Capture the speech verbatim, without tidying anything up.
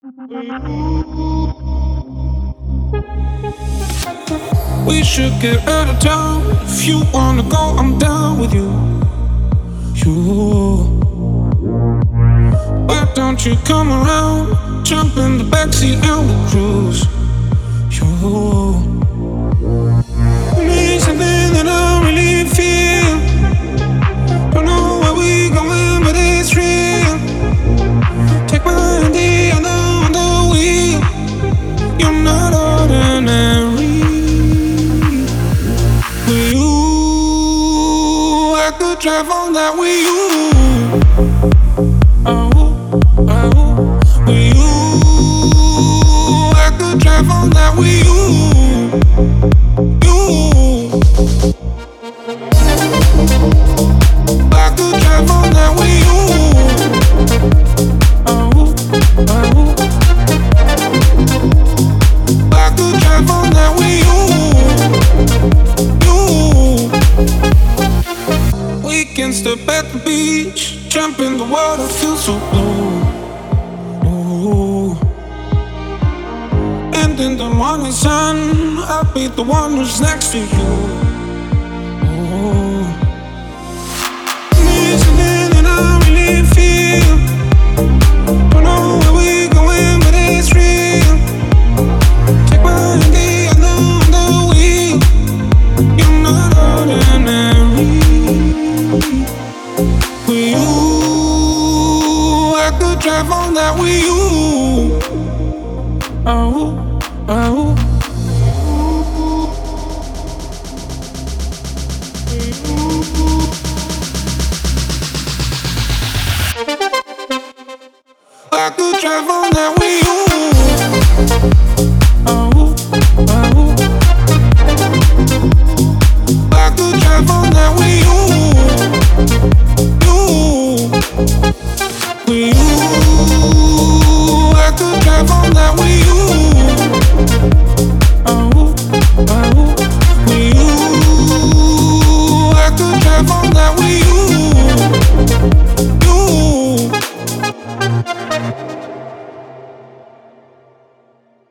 We should get out of town. If you wanna go, I'm down with you. You. Why don't you come around? Jump in the backseat and we'll cruise. You. Need something that I really feel. Don't know where we going, but it's real. Take my hand, I know the wheel. You're not ordinary. With you, I could drive on that with you. Oh, oh, with you, I could drive on that with you. You, I could drive on that with you. Oh, oh, I could drive on that with you. You, we can step at the beach, jump in the water, feel so blue. Ooh. And in the morning sun, I'll be the one who's next to you. Ooh. Need something that I really feel. Don't know where we going, but it's real. Take my hand, I know the wheel. You're not ordinary. With you, I could drive on that with you. Oh, oh. I could drive on that with you. Oh, oh. I could drive on that with you.